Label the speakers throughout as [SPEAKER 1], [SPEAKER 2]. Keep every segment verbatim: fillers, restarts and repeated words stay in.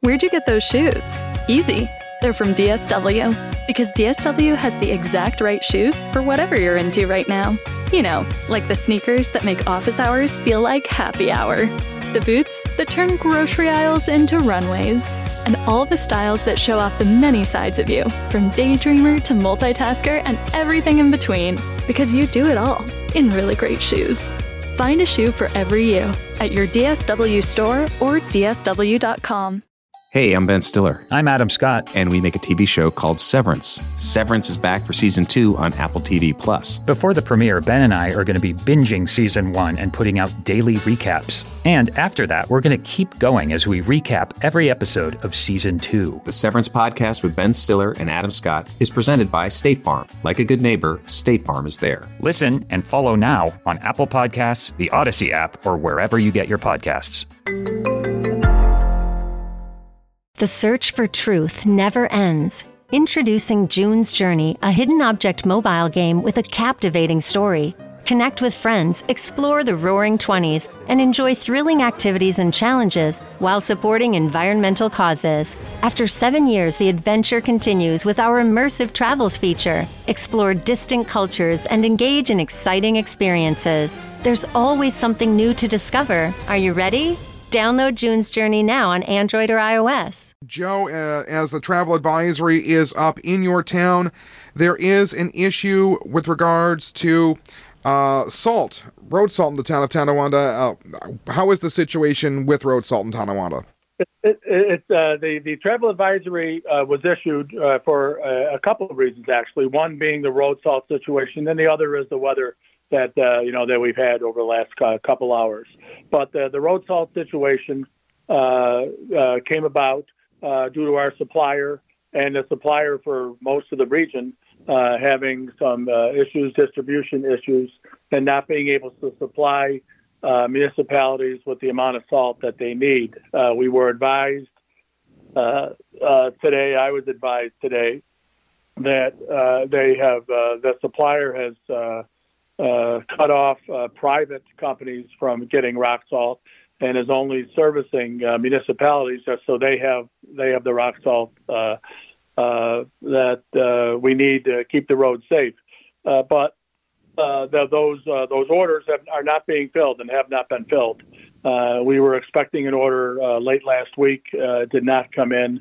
[SPEAKER 1] Where'd you get those shoes? Easy. They're from D S W. Because D S W has the exact right shoes for whatever you're into right now. You know, like the sneakers that make office hours feel like happy hour. The boots that turn grocery aisles into runways. And all the styles that show off the many sides of you, from daydreamer to multitasker and everything in between. Because you do it all in really great shoes. Find a shoe for every you at your D S W store or D S W dot com.
[SPEAKER 2] Hey, I'm Ben Stiller.
[SPEAKER 3] I'm Adam Scott.
[SPEAKER 2] And we make a T V show called Severance. Severance is back for season two on Apple T V Plus.
[SPEAKER 3] Before the premiere, Ben and I are going to be binging season one and putting out daily recaps. And after that, we're going to keep going as we recap every episode of season two.
[SPEAKER 2] The Severance podcast with Ben Stiller and Adam Scott is presented by State Farm. Like a good neighbor, State Farm is there.
[SPEAKER 3] Listen and follow now on Apple Podcasts, the Odyssey app, or wherever you get your podcasts.
[SPEAKER 4] The search for truth never ends. Introducing June's Journey, a hidden object mobile game with a captivating story. Connect with friends, explore the roaring twenties, and enjoy thrilling activities and challenges while supporting environmental causes. After seven years, the adventure continues with our immersive travels feature. Explore distant cultures and engage in exciting experiences. There's always something new to discover. Are you ready? Download June's Journey now on Android or iOS.
[SPEAKER 5] Joe, uh, as the travel advisory is up in your town, there is an issue with regards to uh, salt, road salt in the town of Tonawanda. Uh, how is the situation with road salt in Tonawanda?
[SPEAKER 6] It, it, it, uh, the, the travel advisory uh, was issued uh, for uh, a couple of reasons, actually. One being the road salt situation, and the other is the weather that uh, you know that we've had over the last uh, couple hours. But uh, the road salt situation uh, uh, came about uh, due to our supplier and the supplier for most of the region uh, having some uh, issues, distribution issues, and not being able to supply uh, municipalities with the amount of salt that they need. Uh, we were advised uh, uh, today, I was advised today, that uh, they have, uh, the supplier has uh, Uh, cut off uh, private companies from getting rock salt and is only servicing uh, municipalities just so they have they have the rock salt uh, uh, that uh, we need to keep the roads safe. Uh, but uh, the, those uh, those orders have, are not being filled and have not been filled. Uh, we were expecting an order uh, late last week, uh, did not come in.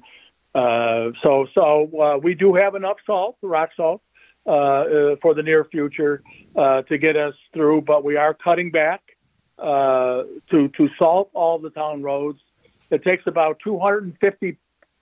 [SPEAKER 6] Uh, so so uh, we do have enough salt, rock salt, Uh, uh, for the near future uh, to get us through, but we are cutting back uh, to to salt all the town roads. It takes about two hundred fifty,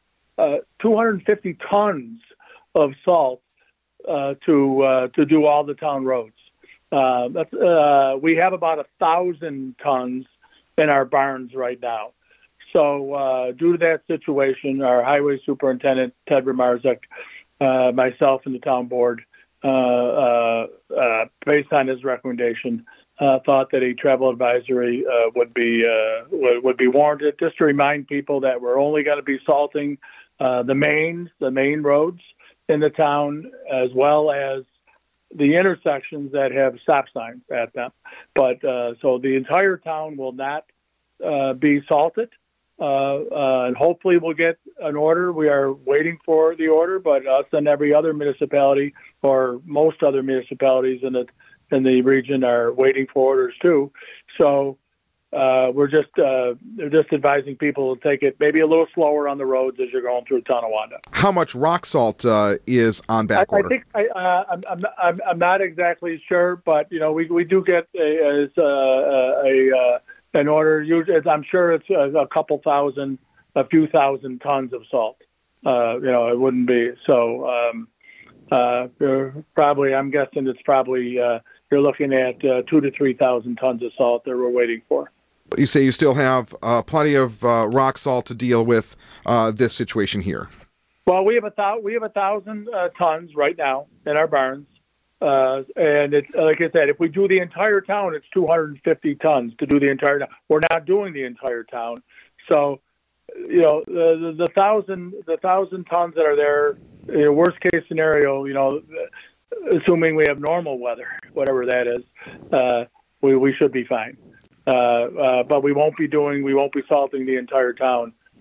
[SPEAKER 6] uh, two hundred fifty tons of salt uh, to uh, to do all the town roads. Uh, that's, uh, we have about a thousand tons in our barns right now. So uh, due to that situation, our highway superintendent, Ted Romarczyk, uh, myself and the town board, uh, uh, uh, based on his recommendation, uh, thought that a travel advisory uh, would be uh, would, would be warranted. Just to remind people that we're only going to be salting uh, the mains, the main roads in the town, as well as the intersections that have stop signs at them. But uh, so the entire town will not uh, be salted. Uh, uh, and hopefully we'll get an order. We are waiting for the order, but us and every other municipality, or most other municipalities in the in the region, are waiting for orders too. So uh, we're just uh, they're just advising people to take it maybe a little slower on the roads as you're going through Tonawanda.
[SPEAKER 5] How much rock salt uh, is on back
[SPEAKER 6] I,
[SPEAKER 5] order?
[SPEAKER 6] I think I, uh, I'm, I'm I'm I'm not exactly sure, but you know we we do get a a, a, a an order. Usually, I'm sure it's a, a couple thousand, a few thousand tons of salt. Uh, you know, it wouldn't be so. Um, uh, probably, I'm guessing it's probably uh, you're looking at uh, two to three thousand tons of salt that we're waiting for.
[SPEAKER 5] You say you still have uh, plenty of uh, rock salt to deal with uh, this situation here.
[SPEAKER 6] Well, we have a thou- we have a thousand uh, tons right now in our barns. Uh, and it's like I said, if we do the entire town, it's two hundred fifty tons to do the entire town. We're not doing the entire town. So, you know, the, the, the thousand, the thousand tons that are there, you know, worst case scenario, you know, assuming we have normal weather, whatever that is, uh, we, we should be fine. Uh, uh, but we won't be doing, we won't be salting the entire town.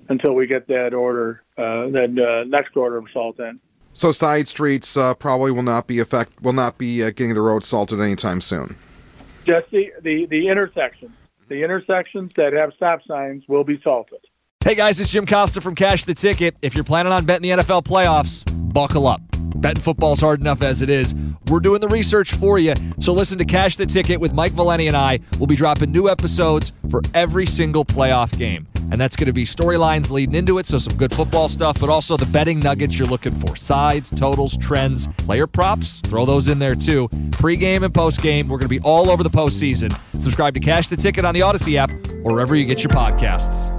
[SPEAKER 6] until we get that order, uh, that uh, next order of salt in.
[SPEAKER 5] So side streets uh, probably will not be affect will not be uh, getting the road salted anytime soon.
[SPEAKER 6] Just the, the, the intersections. The intersections that have stop signs will be salted.
[SPEAKER 7] Hey guys, it's Jim Costa from Cash the Ticket. If you're planning on betting the N F L playoffs, buckle up. Betting football's hard enough as it is. We're doing the research for you. So listen to Cash the Ticket with Mike Valeni and I. We'll be dropping new episodes for every single playoff game. And that's going to be storylines leading into it, so some good football stuff, but also the betting nuggets you're looking for. Sides, totals, trends, player props, throw those in there too. Pre-game and post-game, we're going to be all over the postseason. Subscribe to Cash the Ticket on the Odyssey app or wherever you get your podcasts.